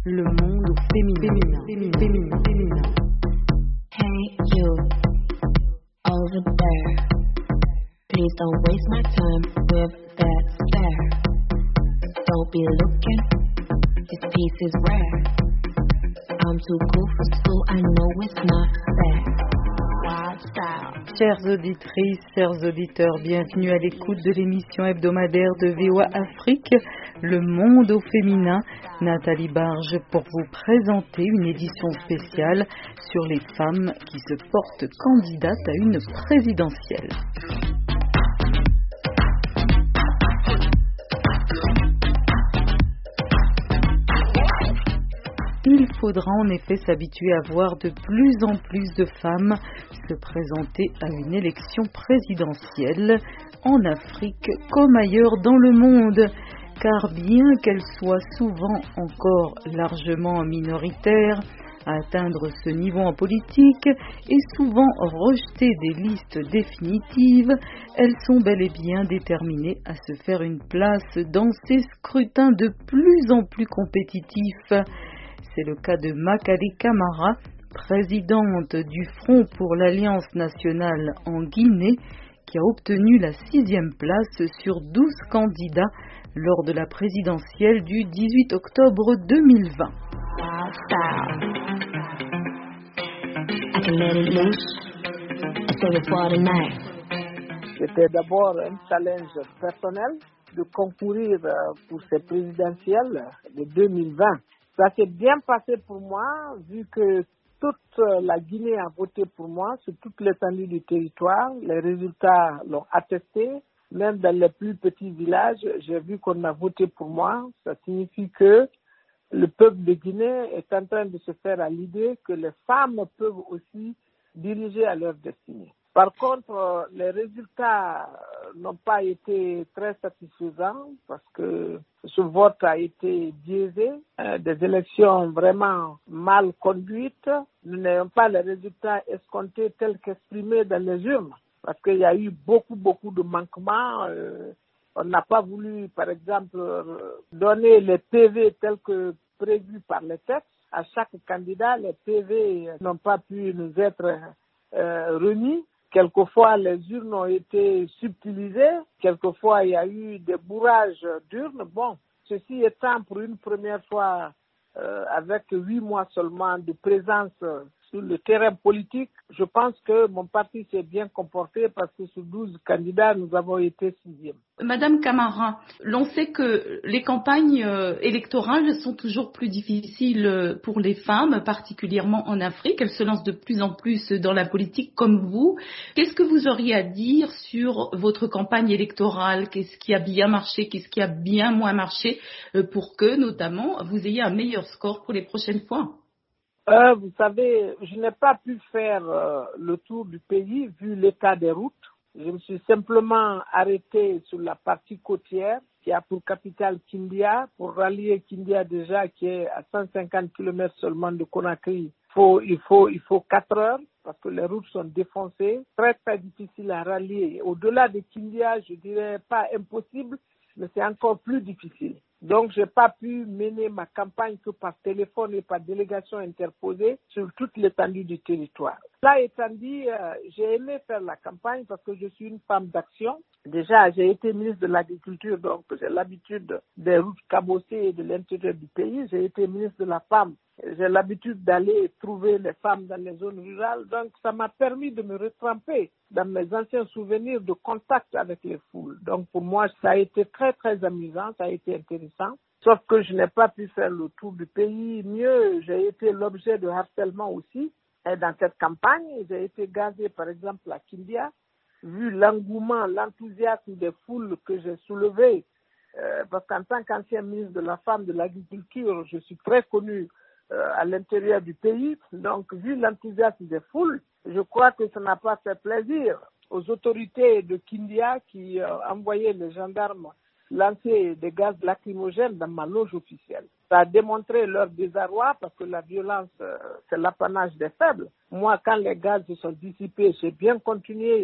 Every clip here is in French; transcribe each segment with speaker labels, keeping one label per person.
Speaker 1: Le monde féminin.
Speaker 2: Hey you, over there. Please don't waste my time with that stare. Don't be looking, this piece is rare. I'm too cool for school, I know it's not fair. Wild style.
Speaker 1: Chères auditrices, chers auditeurs, bienvenue à l'écoute de l'émission hebdomadaire de VOA Afrique, Le Monde au féminin. Nathalie Barge pour vous présenter une édition spéciale sur les femmes qui se portent candidates à une présidentielle. Il faudra en effet s'habituer à voir de plus en plus de femmes se présenter à une élection présidentielle en Afrique comme ailleurs dans le monde, car bien qu'elles soient souvent encore largement minoritaires, à atteindre ce niveau en politique et souvent rejeter des listes définitives, elles sont bel et bien déterminées à se faire une place dans ces scrutins de plus en plus compétitifs. C'est le cas de Makali Camara, présidente du Front pour l'Alliance nationale en Guinée, qui a obtenu la 6e place sur 12 candidats lors de la présidentielle du 18 octobre 2020.
Speaker 3: C'était d'abord un challenge personnel de concourir pour ces présidentielles de 2020. Ça s'est bien passé pour moi, vu que toute la Guinée a voté pour moi sur toute l'étendue du territoire. Les résultats l'ont attesté. Même dans les plus petits villages, j'ai vu qu'on a voté pour moi. Ça signifie que le peuple de Guinée est en train de se faire à l'idée que les femmes peuvent aussi diriger à leur destinée. Par contre, les résultats n'ont pas été très satisfaisants parce que ce vote a été biaisé, des élections vraiment mal conduites. Nous n'avons pas les résultats escomptés tels qu'exprimés dans les urnes parce qu'il y a eu beaucoup de manquements. On n'a pas voulu, par exemple, donner les PV tels que prévus par les textes. À chaque candidat, les PV n'ont pas pu nous être remis. Quelquefois, les urnes ont été subtilisées. Quelquefois, il y a eu des bourrages d'urnes. Bon, ceci étant pour une première fois avec 8 mois seulement de présence sur le terrain politique, je pense que mon parti s'est bien comporté parce que sur 12 candidats, nous avons été 6e.
Speaker 4: Madame Camara, l'on sait que les campagnes électorales sont toujours plus difficiles pour les femmes, particulièrement en Afrique. Elles se lancent de plus en plus dans la politique comme vous. Qu'est-ce que vous auriez à dire sur votre campagne électorale? Qu'est-ce qui a bien marché? Qu'est-ce qui a bien moins marché pour que, notamment, vous ayez un meilleur score pour les prochaines fois?
Speaker 3: Vous savez, je n'ai pas pu faire le tour du pays vu l'état des routes. Je me suis simplement arrêté sur la partie côtière qui a pour capitale Kindia. Pour rallier Kindia déjà qui est à 150 km seulement de Conakry, il faut 4 heures parce que les routes sont défoncées. Très difficile à rallier. Au-delà de Kindia, je dirais pas impossible, mais c'est encore plus difficile. Donc, je n'ai pas pu mener ma campagne que par téléphone et par délégation interposée sur toute l'étendue du territoire. Cela étant dit, j'ai aimé faire la campagne parce que je suis une femme d'action. Déjà, j'ai été ministre de l'Agriculture, donc j'ai l'habitude des routes cabossées et de l'intérieur du pays. J'ai été ministre de la Femme. J'ai l'habitude d'aller trouver les femmes dans les zones rurales. Donc, ça m'a permis de me retremper dans mes anciens souvenirs de contact avec les foules. Donc, pour moi, ça a été très amusant, ça a été intéressant. Sauf que je n'ai pas pu faire le tour du pays. Mieux, j'ai été l'objet de harcèlement aussi. Et dans cette campagne, j'ai été gazé, par exemple, à Kindia. Vu l'engouement, l'enthousiasme des foules que j'ai soulevé, parce qu'en tant qu'ancien ministre de la Femme, de l'Agriculture, je suis très connu à l'intérieur du pays. Donc, vu l'enthousiasme des foules, je crois que ça n'a pas fait plaisir aux autorités de Kindia qui envoyaient les gendarmes lancer des gaz lacrymogènes dans ma loge officielle. Ça a démontré leur désarroi parce que la violence, c'est l'apanage des faibles. Moi, quand les gaz se sont dissipés, j'ai bien continué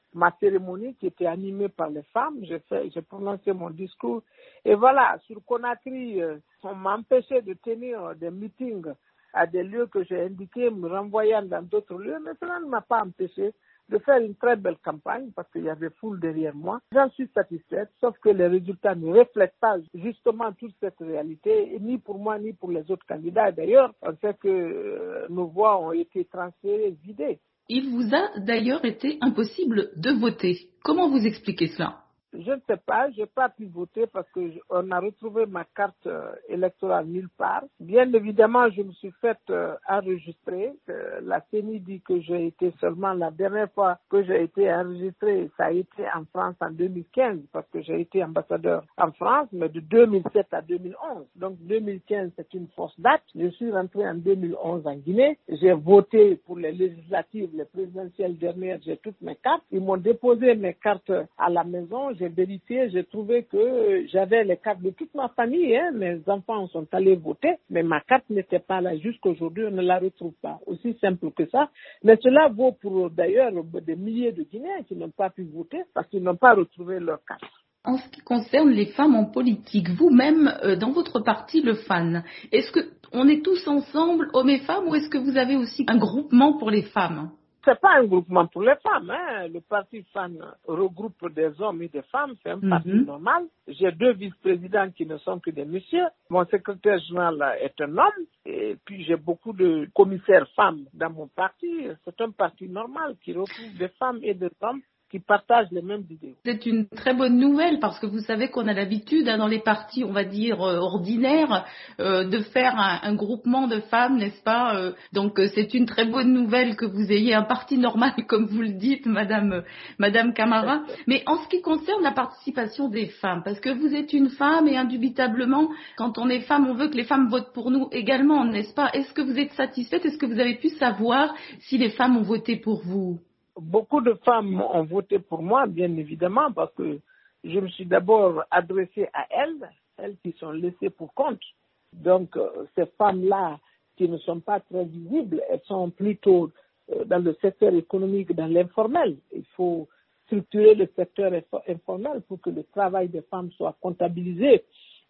Speaker 3: ma cérémonie qui était animée par les femmes. J'ai prononcé mon discours. Et voilà, sur Conakry, on m'a empêché de tenir des meetings à des lieux que j'ai indiqués, me renvoyant dans d'autres lieux, mais cela ne m'a pas empêché de faire une très belle campagne parce qu'il y avait foule derrière moi. J'en suis satisfaite, sauf que les résultats ne reflètent pas justement toute cette réalité, ni pour moi ni pour les autres candidats. D'ailleurs, on sait que nos voix ont été transférées, vidées.
Speaker 4: Il vous a d'ailleurs été impossible de voter. Comment vous expliquez cela ?
Speaker 3: Je ne sais pas, je n'ai pas pu voter parce qu'on a retrouvé ma carte électorale nulle part. Bien évidemment, je me suis fait enregistrer. La CENI dit que j'ai été seulement la dernière fois que j'ai été enregistrée, ça a été en France en 2015 parce que j'ai été ambassadeur en France, mais de 2007 à 2011. Donc 2015, c'est une fausse date. Je suis rentré en 2011 en Guinée. J'ai voté pour les législatives, les présidentielles dernières, j'ai toutes mes cartes. Ils m'ont déposé mes cartes à la maison. J'ai vérifié, j'ai trouvé que j'avais les cartes de toute ma famille. Mes enfants sont allés voter, mais ma carte n'était pas là. Jusqu'aujourd'hui, on ne la retrouve pas. Aussi simple que ça. Mais cela vaut pour d'ailleurs des milliers de Guinéens qui n'ont pas pu voter parce qu'ils n'ont pas retrouvé leur carte.
Speaker 4: En ce qui concerne les femmes en politique, vous-même, dans votre parti, le FAN, est-ce qu'on est tous ensemble, hommes et femmes, ou est-ce que vous avez aussi un groupement pour les femmes ?
Speaker 3: C'est pas un groupement pour les femmes. Le parti FAN regroupe des hommes et des femmes. C'est un parti normal. J'ai 2 vice-présidents qui ne sont que des messieurs. Mon secrétaire général est un homme. Et puis j'ai beaucoup de commissaires femmes dans mon parti. C'est un parti normal qui regroupe des femmes et des hommes qui partagent les mêmes idées.
Speaker 4: C'est une très bonne nouvelle parce que vous savez qu'on a l'habitude dans les partis, on va dire, ordinaires, de faire un groupement de femmes, n'est-ce pas ? Donc c'est une très bonne nouvelle que vous ayez un parti normal, comme vous le dites, Madame Camara. Mais en ce qui concerne la participation des femmes, parce que vous êtes une femme et indubitablement, quand on est femme, on veut que les femmes votent pour nous également, n'est-ce pas ? Est-ce que vous êtes satisfaite ? Est-ce que vous avez pu savoir si les femmes ont voté pour vous ?
Speaker 3: Beaucoup de femmes ont voté pour moi, bien évidemment, parce que je me suis d'abord adressé à elles qui sont laissées pour compte. Donc, ces femmes-là qui ne sont pas très visibles, elles sont plutôt dans le secteur économique, dans l'informel. Il faut structurer le secteur informel pour que le travail des femmes soit comptabilisé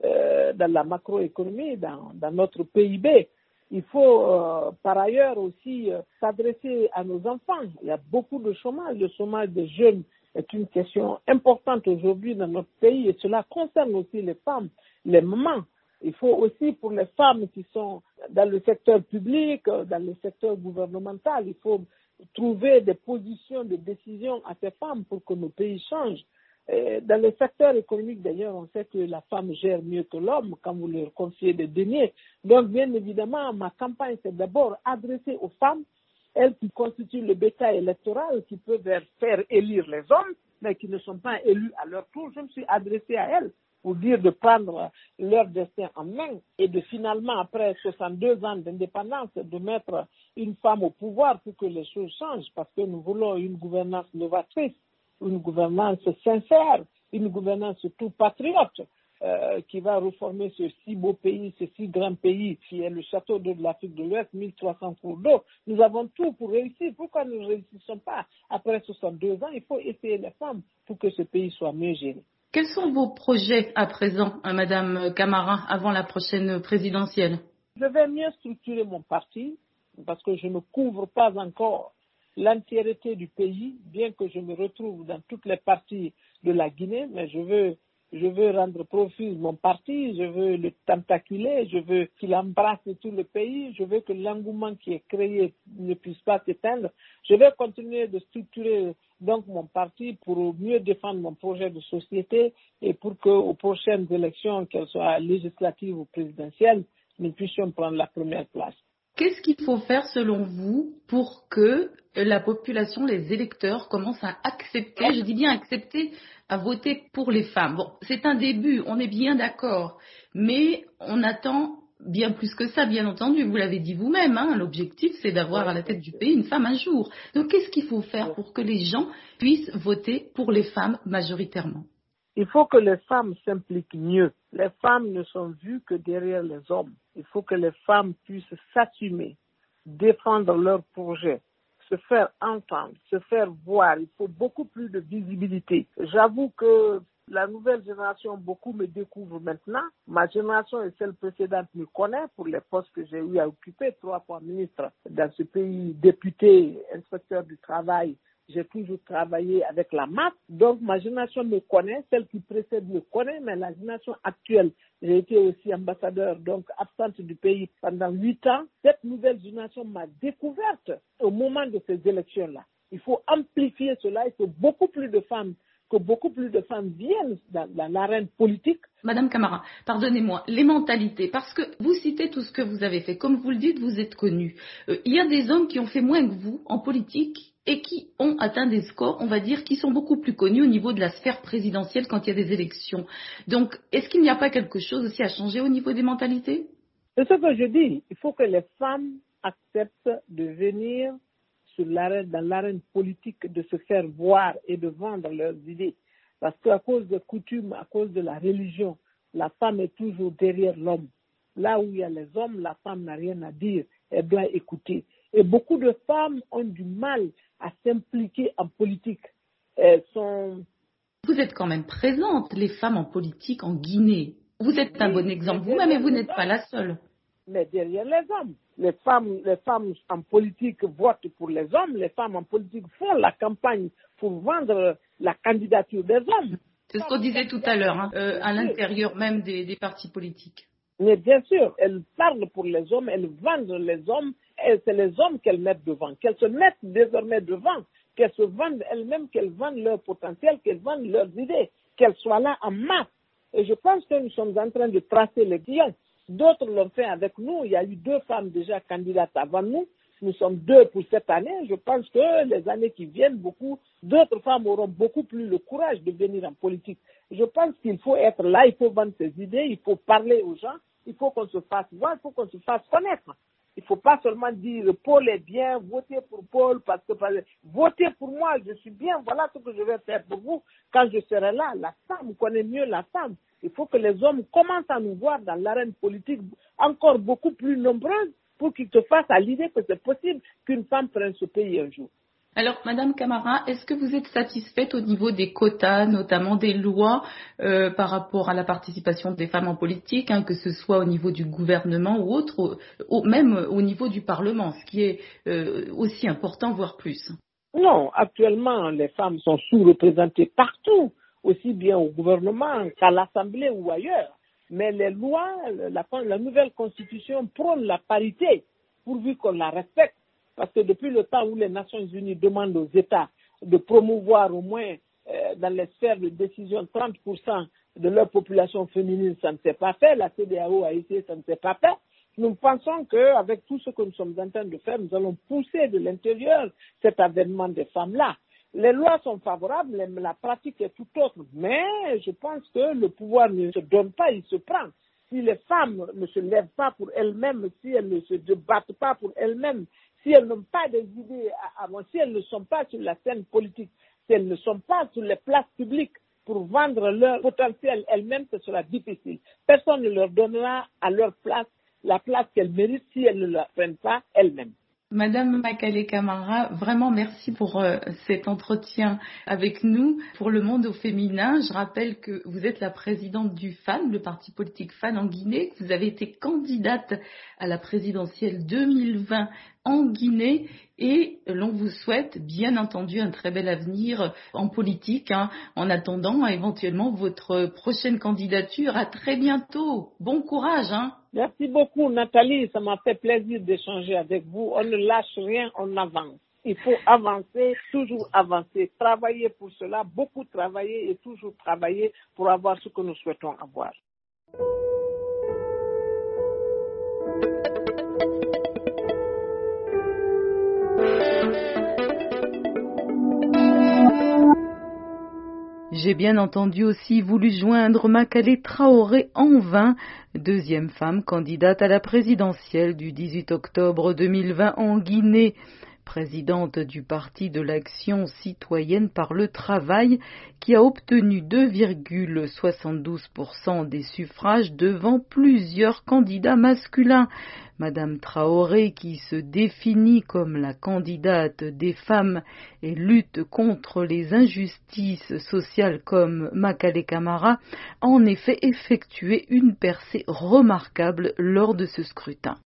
Speaker 3: dans la macroéconomie, dans notre PIB. Il faut par ailleurs aussi s'adresser à nos enfants. Il y a beaucoup de chômage. Le chômage des jeunes est une question importante aujourd'hui dans notre pays et cela concerne aussi les femmes, les mamans. Il faut aussi pour les femmes qui sont dans le secteur public, dans le secteur gouvernemental, il faut trouver des positions de décision à ces femmes pour que nos pays changent. Dans le secteur économique, d'ailleurs, on sait que la femme gère mieux que l'homme quand vous leur confiez des deniers. Donc, bien évidemment, ma campagne, c'est d'abord adressée aux femmes, elles qui constituent le bétail électoral, qui peuvent faire élire les hommes, mais qui ne sont pas élus à leur tour. Je me suis adressée à elles pour dire de prendre leur destin en main et de finalement, après 62 ans d'indépendance, de mettre une femme au pouvoir pour que les choses changent, parce que nous voulons une gouvernance novatrice, une gouvernance sincère, une gouvernance surtout patriote qui va reformer ce si beau pays, ce si grand pays qui est le château d'eau de l'Afrique de l'Ouest, 1300 cours d'eau. Nous avons tout pour réussir. Pourquoi nous ne réussissons pas après 62 ans? Il faut essayer les femmes pour que ce pays soit mieux géré.
Speaker 4: Quels sont vos projets à présent, Madame Camara, avant la prochaine présidentielle?
Speaker 3: Je vais mieux structurer mon parti parce que je ne couvre pas encore l'entièreté du pays, bien que je me retrouve dans toutes les parties de la Guinée, mais je veux rendre profuse mon parti, je veux le tentaculer, je veux qu'il embrasse tout le pays, je veux que l'engouement qui est créé ne puisse pas s'éteindre. Je vais continuer de structurer donc mon parti pour mieux défendre mon projet de société et pour qu'aux prochaines élections, qu'elles soient législatives ou présidentielles, nous puissions prendre la première place.
Speaker 4: Qu'est-ce qu'il faut faire selon vous pour que la population, les électeurs commencent à accepter, je dis bien accepter, à voter pour les femmes? Bon, c'est un début, on est bien d'accord, mais on attend bien plus que ça, bien entendu, vous l'avez dit vous-même, l'objectif c'est d'avoir à la tête du pays une femme un jour. Donc qu'est-ce qu'il faut faire pour que les gens puissent voter pour les femmes majoritairement?
Speaker 3: Il faut que les femmes s'impliquent mieux. Les femmes ne sont vues que derrière les hommes. Il faut que les femmes puissent s'assumer, défendre leurs projets, se faire entendre, se faire voir. Il faut beaucoup plus de visibilité. J'avoue que la nouvelle génération, beaucoup me découvrent maintenant. Ma génération et celle précédente me connaissent pour les postes que j'ai eu à occuper, 3 fois ministre dans ce pays, député, inspecteur du travail. J'ai toujours travaillé avec la MAP. Donc, ma génération me connaît, celle qui précède me connaît, mais la génération actuelle, j'ai été aussi ambassadeur, donc absente du pays pendant 8 ans. Cette nouvelle génération m'a découverte au moment de ces élections-là. Il faut amplifier cela, il faut beaucoup plus de femmes viennent dans l'arène politique.
Speaker 4: Madame Camara, pardonnez-moi, les mentalités, parce que vous citez tout ce que vous avez fait. Comme vous le dites, vous êtes connue. Il y a des hommes qui ont fait moins que vous en politique et qui ont atteint des scores, on va dire, qui sont beaucoup plus connus au niveau de la sphère présidentielle quand il y a des élections. Donc, est-ce qu'il n'y a pas quelque chose aussi à changer au niveau des mentalités?
Speaker 3: C'est ce que je dis. Il faut que les femmes acceptent de venir dans l'arène politique, de se faire voir et de vendre leurs idées. Parce qu'à cause des coutumes, à cause de la religion, la femme est toujours derrière l'homme. Là où il y a les hommes, la femme n'a rien à dire, elle doit écouter. Et beaucoup de femmes ont du mal à s'impliquer en politique.
Speaker 4: Vous êtes quand même présente, les femmes en politique en Guinée. Vous êtes un bon exemple vous-même et vous n'êtes pas la seule.
Speaker 3: Mais derrière les hommes. Les femmes en politique votent pour les hommes, les femmes en politique font la campagne pour vendre la candidature des hommes.
Speaker 4: C'est ce qu'on disait tout à l'heure, à l'intérieur même des partis politiques.
Speaker 3: Mais bien sûr, elles parlent pour les hommes, elles vendent les hommes, et c'est les hommes qu'elles mettent devant, qu'elles se mettent désormais devant, qu'elles se vendent elles-mêmes, qu'elles vendent leur potentiel, qu'elles vendent leurs idées, qu'elles soient là en masse. Et je pense que nous sommes en train de tracer les guillons. D'autres l'ont fait avec nous. Il y a eu 2 femmes déjà candidates avant nous. Nous sommes 2 pour cette année. Je pense que les années qui viennent, d'autres femmes auront beaucoup plus le courage de venir en politique. Je pense qu'il faut être là, il faut vendre ses idées, il faut parler aux gens, il faut qu'on se fasse voir, il faut qu'on se fasse connaître. Il ne faut pas seulement dire Paul est bien, votez pour Paul, parce que votez pour moi, je suis bien, voilà ce que je vais faire pour vous quand je serai là. La femme connaît mieux la femme. Il faut que les hommes commencent à nous voir dans l'arène politique encore beaucoup plus nombreuses pour qu'ils se fassent à l'idée que c'est possible qu'une femme prenne ce pays un jour.
Speaker 4: Alors, Madame Camara, est-ce que vous êtes satisfaite au niveau des quotas, notamment des lois par rapport à la participation des femmes en politique, que ce soit au niveau du gouvernement ou autre, même au niveau du Parlement, ce qui est aussi important, voire plus?
Speaker 3: Non, actuellement, les femmes sont sous-représentées partout, aussi bien au gouvernement qu'à l'Assemblée ou ailleurs. Mais les lois, la nouvelle constitution prône la parité, pourvu qu'on la respecte. Parce que depuis le temps où les Nations Unies demandent aux États de promouvoir au moins dans les sphères de décision 30% de leur population féminine, ça ne s'est pas fait. La CEDEAO a essayé, ça ne s'est pas fait. Nous pensons qu'avec tout ce que nous sommes en train de faire, nous allons pousser de l'intérieur cet avènement des femmes-là. Les lois sont favorables, la pratique est tout autre. Mais je pense que le pouvoir ne se donne pas, il se prend. Si les femmes ne se lèvent pas pour elles-mêmes, si elles ne se débattent pas pour elles-mêmes, si elles n'ont pas des idées à avancer, si elles ne sont pas sur la scène politique, si elles ne sont pas sur les places publiques pour vendre leur potentiel elles-mêmes, ce sera difficile. Personne ne leur donnera à leur place la place qu'elles méritent si elles ne la prennent pas elles-mêmes.
Speaker 4: Madame Makale Camara, vraiment merci pour cet entretien avec nous. Pour le monde au féminin, je rappelle que vous êtes la présidente du FAN, le parti politique FAN en Guinée, que vous avez été candidate à la présidentielle 2020 en Guinée et l'on vous souhaite bien entendu un très bel avenir en politique, en attendant éventuellement votre prochaine candidature. À très bientôt. Bon courage.
Speaker 3: Merci beaucoup Nathalie, ça m'a fait plaisir d'échanger avec vous. On ne lâche rien, on avance. Il faut avancer, toujours avancer, travailler pour cela, beaucoup travailler et toujours travailler pour avoir ce que nous souhaitons avoir.
Speaker 1: J'ai bien entendu aussi voulu joindre Makale Traoré en vain, deuxième femme candidate à la présidentielle du 18 octobre 2020 en Guinée. présidente du Parti de l'Action citoyenne par le travail, qui a obtenu 2,72% des suffrages devant plusieurs candidats masculins. Madame Traoré, qui se définit comme la candidate des femmes et lutte contre les injustices sociales comme Makale Camara, a en effet effectué une percée remarquable lors de ce scrutin.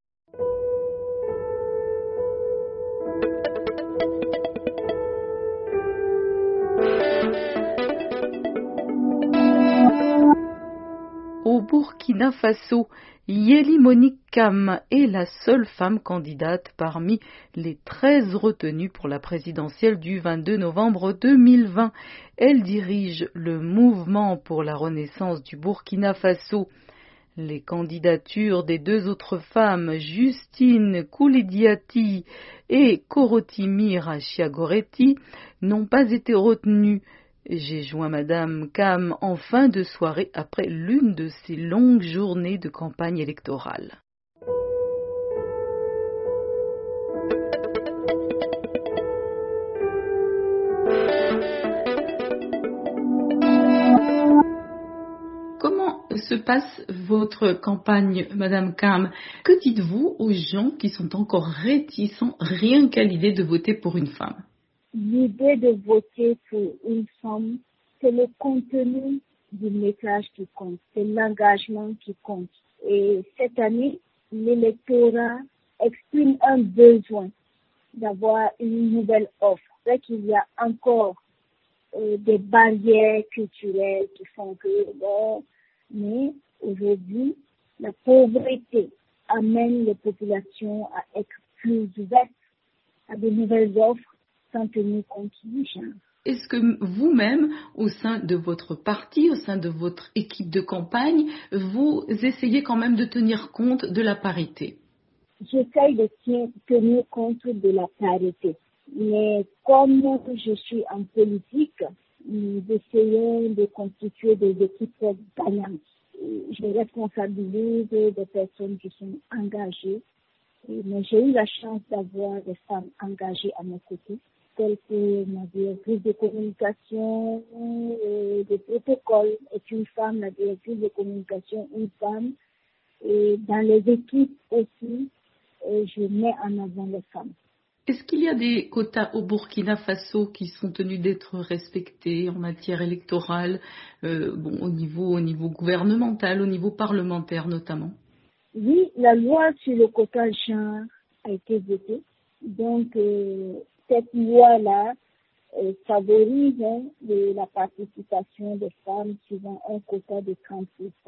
Speaker 1: Au Burkina Faso, Yeli Monique Kam est la seule femme candidate parmi les 13 retenues pour la présidentielle du 22 novembre 2020. Elle dirige le mouvement pour la renaissance du Burkina Faso. Les candidatures des deux autres femmes, Justine Koulidiati et Korotimi Rachiagoretti, n'ont pas été retenues. J'ai joint Madame Kam en fin de soirée après l'une de ces longues journées de campagne électorale.
Speaker 4: Comment se passe votre campagne, Madame Kam? Que dites-vous aux gens qui sont encore réticents rien qu'à l'idée de voter pour une femme?
Speaker 5: L'idée de voter pour une femme, c'est le contenu du message qui compte, c'est l'engagement qui compte. Et cette année, l'électorat exprime un besoin d'avoir une nouvelle offre. C'est vrai qu'il y a encore des barrières culturelles qui font que, bon, mais aujourd'hui, la pauvreté amène les populations à être plus ouvertes à de nouvelles offres sans tenir compte du genre.
Speaker 4: Est-ce que vous-même, au sein de votre parti, au sein de votre équipe de campagne, vous essayez quand même de tenir compte de la parité?
Speaker 5: J'essaye de tenir compte de la parité. Mais comme je suis en politique, nous essayons de constituer des équipes gagnantes. Je responsabilise des personnes qui sont engagées. Mais j'ai eu la chance d'avoir des femmes engagées à mes côtés, telles que ma directrice de communication, de protocole est une femme, la directrice de communication une femme. Et dans les équipes aussi, je mets en avant les femmes.
Speaker 4: Est-ce qu'il y a des quotas au Burkina Faso qui sont tenus d'être respectés en matière électorale, au niveau gouvernemental, au niveau parlementaire notamment?
Speaker 5: Oui, la loi sur le quota genre a été votée. Donc, cette loi-là favorise la participation des femmes suivant un quota de 30%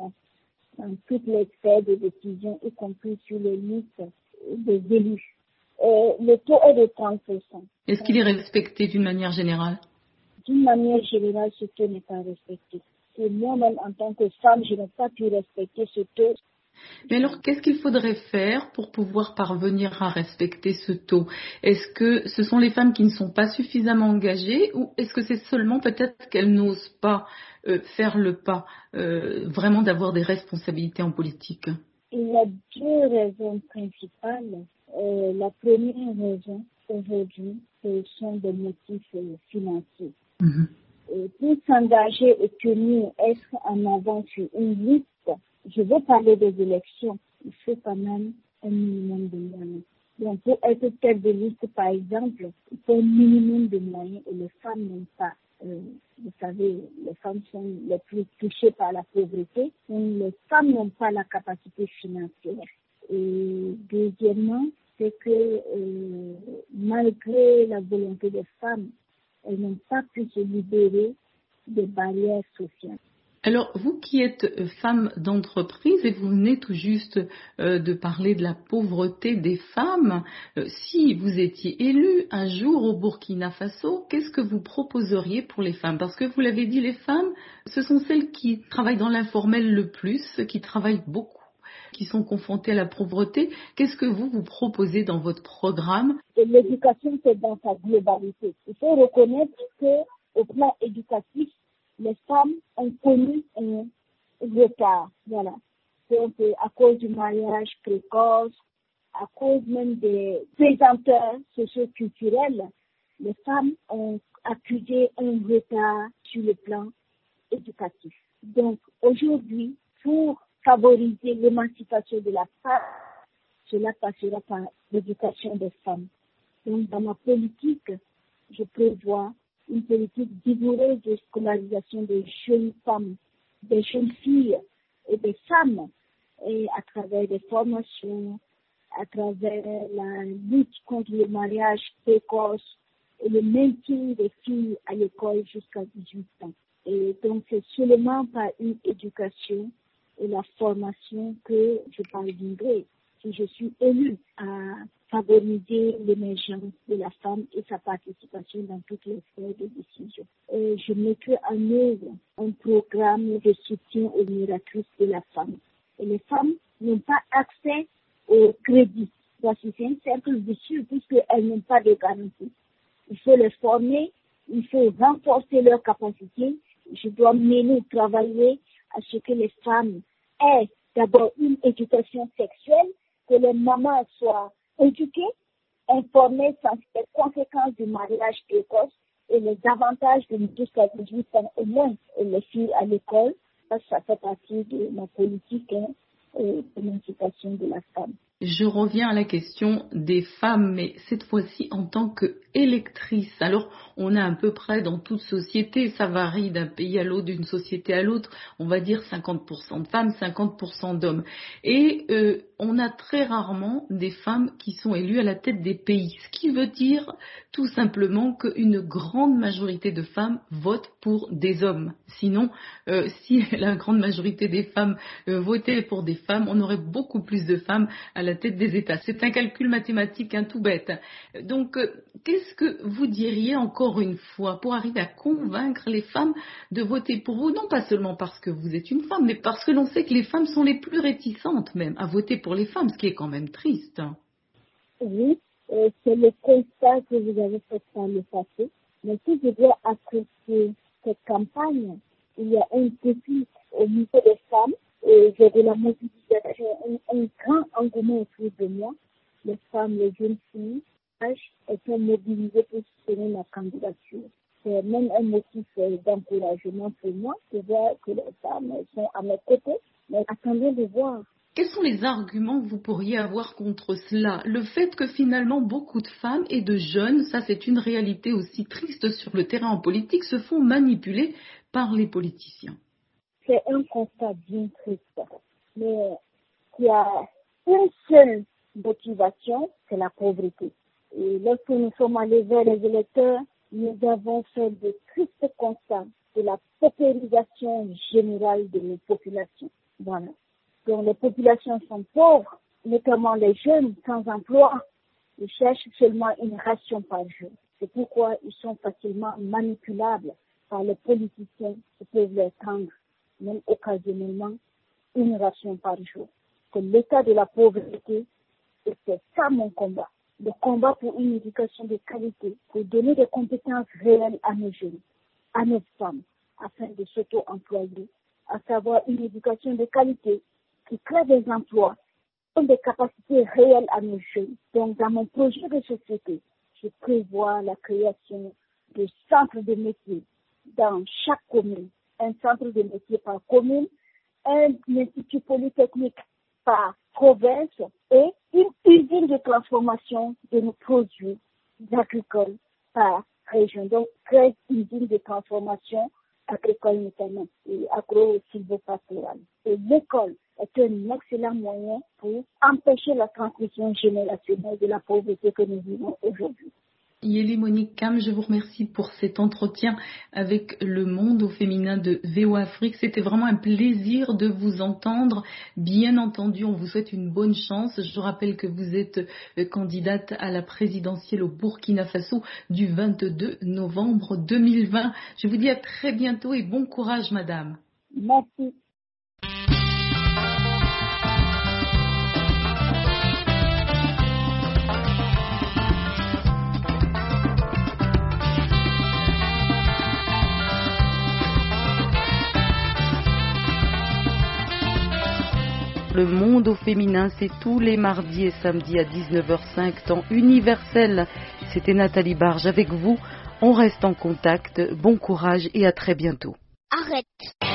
Speaker 5: dans toutes les sphères de décision, y compris sur les listes des élus. Le taux est de 30%.
Speaker 4: Est-ce qu'il est respecté d'une manière générale?
Speaker 5: D'une manière générale, ce taux n'est pas respecté. Et moi-même, en tant que femme, je n'ai pas pu respecter ce taux.
Speaker 4: Mais alors, qu'est-ce qu'il faudrait faire pour pouvoir parvenir à respecter ce taux? Est-ce que ce sont les femmes qui ne sont pas suffisamment engagées ou est-ce que c'est seulement peut-être qu'elles n'osent pas faire le pas vraiment d'avoir des responsabilités en politique?
Speaker 5: Il y a deux raisons principales. La première raison, aujourd'hui, ce sont des motifs financiers. Pour s'engager et tenir, être en avant sur une liste, je veux parler des élections, il faut quand même un minimum de moyens. Donc, pour être tête de liste, par exemple, il faut un minimum de moyens et les femmes n'ont pas. Vous savez, les femmes sont les plus touchées par la pauvreté, donc les femmes n'ont pas la capacité financière. Et deuxièmement, c'est que malgré la volonté des femmes, elles n'ont pas pu se libérer des barrières sociales.
Speaker 4: Alors, vous qui êtes femme d'entreprise et vous venez tout juste de parler de la pauvreté des femmes, si vous étiez élue un jour au Burkina Faso, qu'est-ce que vous proposeriez pour les femmes? Parce que vous l'avez dit, les femmes, ce sont celles qui travaillent dans l'informel le plus, qui travaillent beaucoup, qui sont confrontées à la pauvreté. Qu'est-ce que vous proposez dans votre programme?
Speaker 5: Et l'éducation, c'est dans sa globalité. Il faut reconnaître qu'au plan éducatif, les femmes ont connu un retard. Voilà. Donc, à cause du mariage précoce, à cause même des présenteurs socioculturels, les femmes ont accusé un retard sur le plan éducatif. Donc aujourd'hui, pour favoriser l'émancipation de la femme, cela passera par l'éducation des femmes. Donc dans ma politique, je prévois une politique vigoureuse de scolarisation des jeunes femmes, des jeunes filles et des femmes, et à travers des formations, à travers la lutte contre le mariage précoce et le maintien des filles à l'école jusqu'à 18 ans. Et donc c'est seulement par une éducation et la formation que je parviendrai, si je suis élue, à favoriser l'émergence de la femme et sa participation dans toutes les sphères de décision. Et je mettrai en œuvre un programme de soutien aux miratrices de la femme. Et les femmes n'ont pas accès au crédit. Voici, c'est un cercle vicieux puisqu'elles n'ont pas de garantie. Il faut les former, il faut renforcer leurs capacités. Je dois travailler à ce que les femmes aient d'abord une éducation sexuelle, que les mamans soient éduquées, informées sur les conséquences du mariage précoce et les avantages de jusqu'à 18 ans au moins, et les filles à l'école. Ça fait partie de ma politique d'émancipation de la femme.
Speaker 4: Je reviens à la question des femmes, mais cette fois-ci en tant qu'électrices. Alors, on a à peu près dans toute société, ça varie d'un pays à l'autre, d'une société à l'autre, on va dire 50% de femmes, 50% d'hommes. Et on a très rarement des femmes qui sont élues à la tête des pays, ce qui veut dire tout simplement qu'une grande majorité de femmes votent pour des hommes. Sinon, si la grande majorité des femmes votaient pour des femmes, on aurait beaucoup plus de femmes à la tête des États. C'est un calcul mathématique, tout bête. Donc, qu'est-ce que vous diriez encore une fois pour arriver à convaincre les femmes de voter pour vous, non pas seulement parce que vous êtes une femme, mais parce que l'on sait que les femmes sont les plus réticentes même à voter pour les femmes, ce qui est quand même triste.
Speaker 5: Oui, c'est le constat que vous avez fait dans le passé. Mais si je dois apprécier cette campagne, il y a un défi au niveau des femmes. J'ai de la mobilisation, un grand engouement autour de moi. Les femmes, les jeunes filles, sont mobilisées pour soutenir ma candidature. C'est même un motif d'encouragement pour moi de voir que les femmes sont à mes côtés. Mais attendez de voir.
Speaker 4: Quels sont les arguments que vous pourriez avoir contre cela? Le fait que finalement beaucoup de femmes et de jeunes, ça c'est une réalité aussi triste sur le terrain en politique, se font manipuler par les politiciens.
Speaker 5: C'est un constat bien triste. Mais il y a une seule motivation, c'est la pauvreté. Et lorsque nous sommes allés vers les électeurs, nous avons fait de tristes constats de la paupérisation générale de nos populations. Voilà. Donc les populations sont pauvres, notamment les jeunes sans emploi. Ils cherchent seulement une ration par jour. C'est pourquoi ils sont facilement manipulables par les politiciens qui peuvent leur tendre, même occasionnellement, une ration par jour. C'est l'état de la pauvreté et c'est ça mon combat. Le combat pour une éducation de qualité, pour donner des compétences réelles à nos jeunes, à nos femmes, afin de s'auto-employer, à savoir une éducation de qualité qui crée des emplois, donne des capacités réelles à nos jeunes. Donc dans mon projet de société, je prévois la création de centres de métiers dans chaque commune, un centre de métier par commune, un institut polytechnique par province et une usine de transformation de nos produits agricoles par région. Donc 13 usines de transformation agricole notamment et agro-silvopastorale. Et l'école est un excellent moyen pour empêcher la transmission générationnelle de la pauvreté que nous vivons aujourd'hui.
Speaker 4: Yélie Monique Cam, je vous remercie pour cet entretien avec le monde au féminin de VOA Afrique. C'était vraiment un plaisir de vous entendre. Bien entendu, on vous souhaite une bonne chance. Je rappelle que vous êtes candidate à la présidentielle au Burkina Faso du 22 novembre 2020. Je vous dis à très bientôt et bon courage, madame.
Speaker 5: Merci.
Speaker 1: Le Monde au féminin, c'est tous les mardis et samedis à 19h05, temps universel. C'était Nathalie Barge avec vous. On reste en contact. Bon courage et à très bientôt.
Speaker 2: Arrête.